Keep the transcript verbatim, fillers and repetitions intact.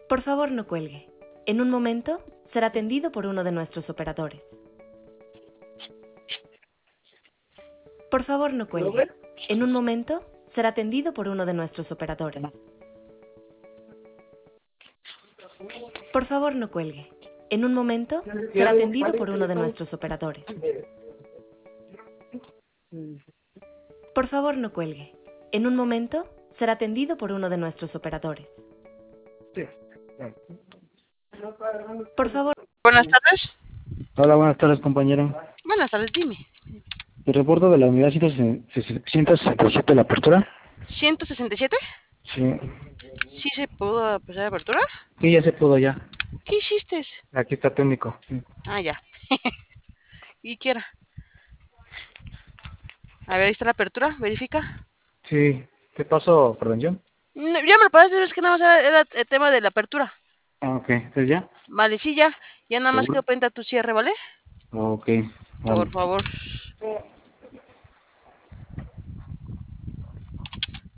Por favor, no cuelgue. En un momento será atendido por uno de nuestros operadores. Por favor, no cuelgue. En un momento será atendido por uno de nuestros operadores. Por favor, no cuelgue. En un momento será atendido por uno de nuestros operadores. Por favor, no cuelgue. En un momento será atendido por uno de nuestros operadores. Por favor. Buenas tardes. Hola, buenas tardes, compañero. Buenas tardes, dime. ¿Te reporto de la unidad ciento sesenta y siete de la apertura? ¿ciento sesenta y siete? Sí. ¿Sí se pudo empezar la apertura? Sí, ya se pudo, ya. ¿Qué hiciste? Aquí está técnico. Sí. Ah, ya. ¿Y qué era? A ver, ahí está la apertura, verifica. Sí. ¿Qué pasó, prevención? No, ya me lo paraste, es que nada más era, era el tema de la apertura. Ah, ok. ¿Entonces ya? Vale, sí, ya. Ya nada más ¿Seguro? quedo pendiente a tu cierre, ¿vale? Ok. Vale. Por favor.